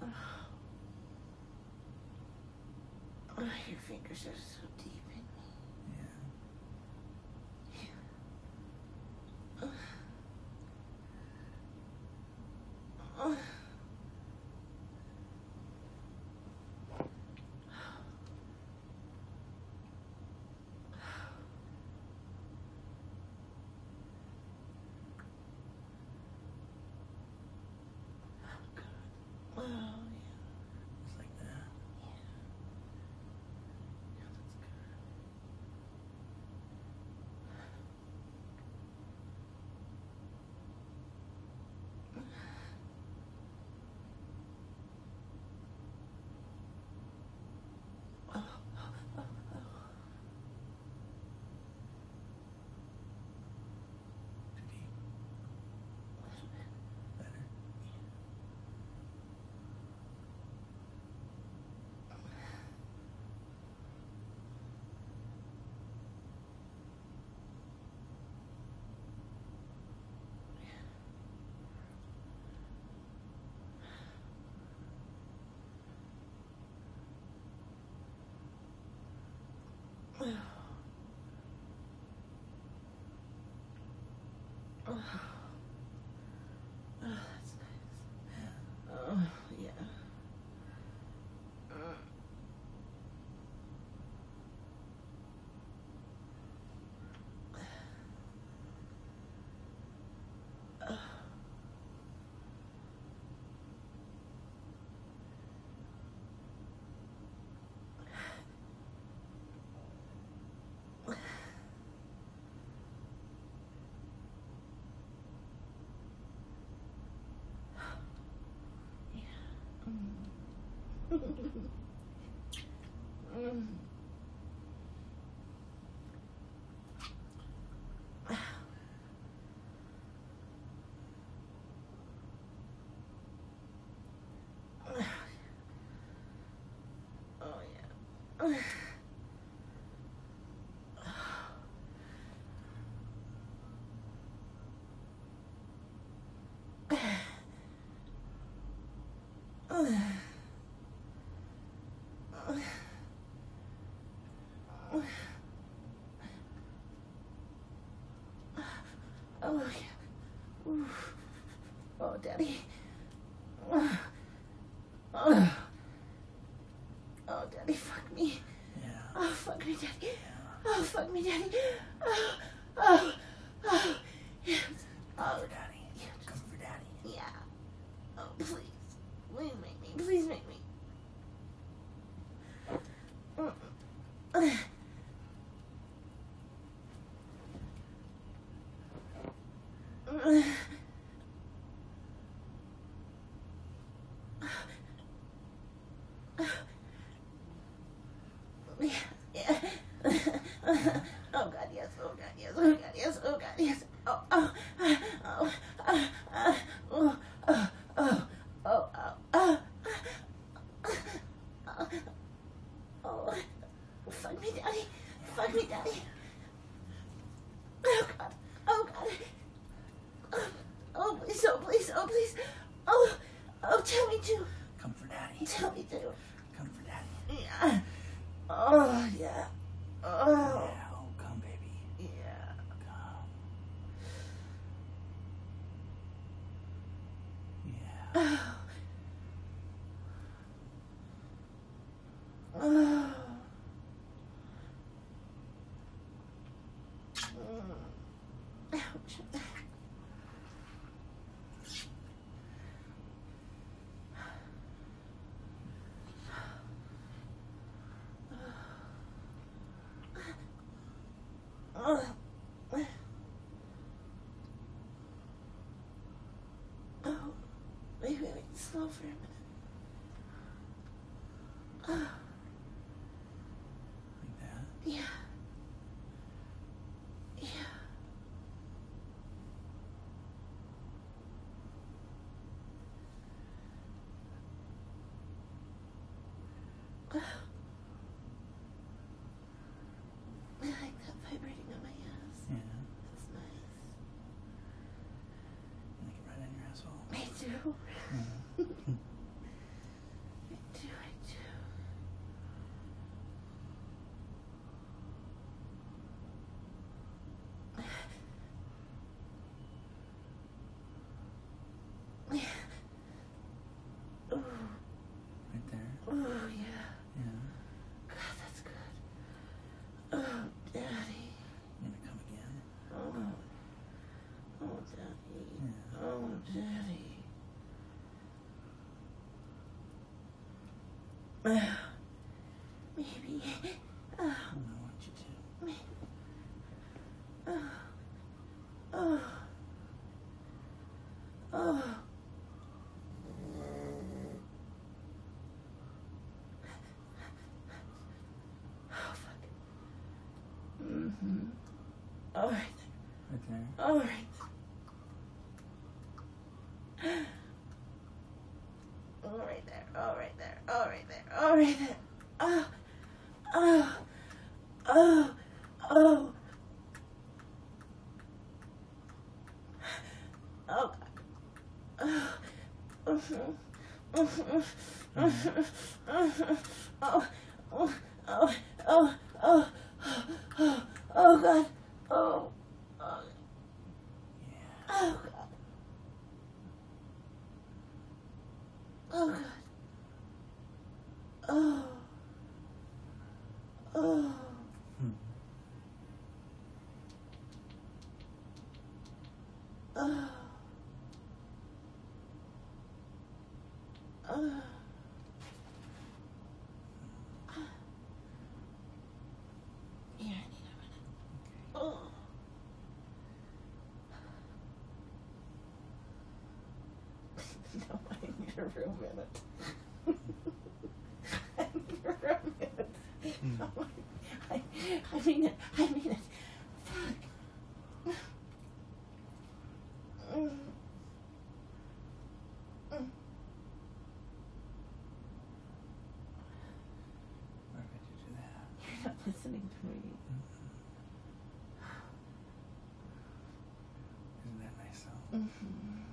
Your fingers are so deep in me. Yeah. Oh, yeah. Just like that. Yeah. Yeah, that's good. Too deep. Better. Oh, that's nice. Oh, yeah. Oh, yeah. Oh, yeah. Oof. Oh, Daddy. Oh, Daddy, fuck me. Yeah. Oh, fuck me, Daddy. Yeah. Oh, fuck me, Daddy. Oh, yes. Come Oh, for daddy. yeah. Come for daddy. Yeah. Oh, please. Please make me. Please make me. Yeah. Oh, God, yes. Oh, God, yes. Oh, God, yes. Oh, God, yes. Oh, oh, oh, oh, oh, oh, oh, oh, oh, fuck me, Daddy. Fuck me, Daddy. Oh, God. Oh, God. Oh, please. Oh, please. Oh, please. Oh, tell me to. Come for daddy. Tell me to. Come for daddy. Yeah. Oh, yeah. Oh, Yeah. Oh, come, baby. yeah. Come. Yeah. Oh. Ouch. Oh. Oh. Wait, slow for a minute. Oh. Like that. Yeah. Yeah. Oh. I like that vibrating on my ass. Yeah. That's nice. Like it right on your asshole. Me too. Mhm. Maybe. I want you to. Maybe. Oh. Oh. Oh, fuck. Mm-hmm. All right. Right there. All right. All right there. All right there. All right there. All right there. Oh. Oh. Oh. Oh. Oh. Oh. Oh. Oh. Oh. Oh. Oh. Oh God. Oh. Oh. Yeah. Oh God. Oh God. Oh. Oh. Hmm. Oh. Oh. Yeah, I need a minute. Oh. No, I need a real minute. I need a real minute. No, I mean it. I mean it. Fuck. Why could you do that? You're not listening to me. Isn't that nice though? Mm-hmm.